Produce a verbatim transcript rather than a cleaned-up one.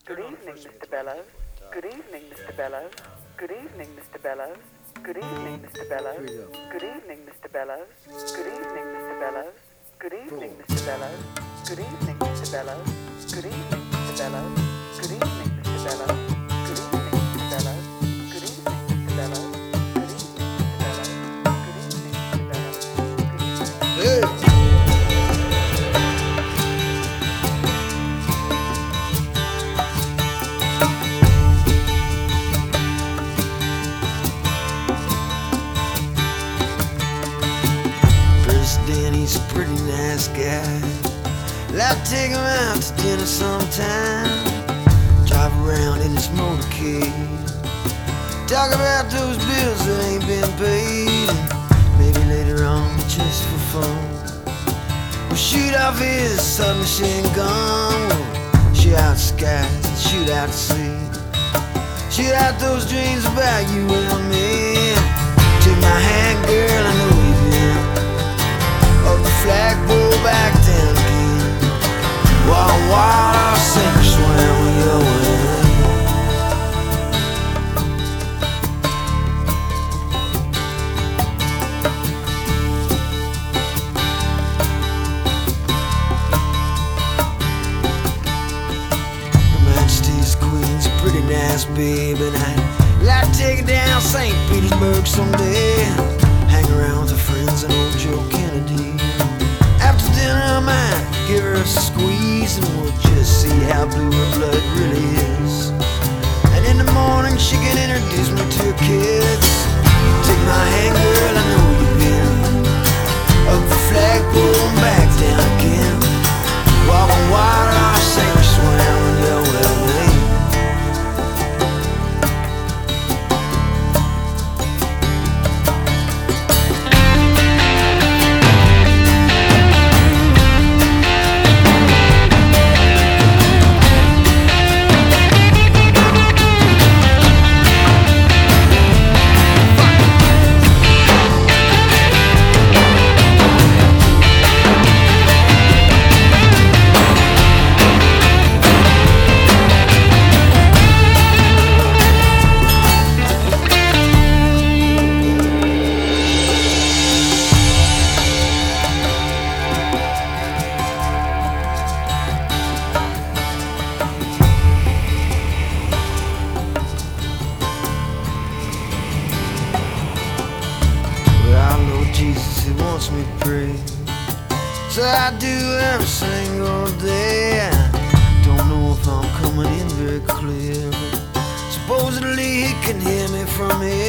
Good evening, Mister Bellows. Good evening, Mister Bellows. Good evening, Mister Bellows. Good evening, Mister Bellows. Good evening, Mister Bellows. Good evening, Mister Bellows. Good evening, Mister Bellows. Good evening, Mister Bellows. Good evening, Mister Bellows. Good evening, Mister Bellows. Good evening, Mister Bellows. Good evening, Mister Bellows. Good evening, Mister Bellows. Good evening, Mister Bellows. Good evening. Danny's a pretty nice guy. Like to take him out to dinner sometime. Drive around in his motorcade. Talk about those bills that ain't been paid. Maybe later on, just for fun, we'll shoot off his submachine gun. We'll shoot out skies and shoot out the sea. Shoot out those dreams about you and me. Take my hand, girl, I know you've been up the flagpole back down again. Wild, wild, I'll sink or swim your way. Her Majesty's Queen's a pretty nice babe, and I'd like to take her down Saint Petersburg someday. Hang around with her friends and old Joe Kennedy. After dinner I might give her a squeeze, and we'll just see how blue her blood really is. And in the morning she can introduce me to her kids. Take my hand, girl, I know you've been up the flagpole and back down again. Walking wild, I'll sink or swim your way. Jesus, he wants me to pray, so I do every single day. I don't know if I'm coming in very clear, but supposedly he can hear me from here.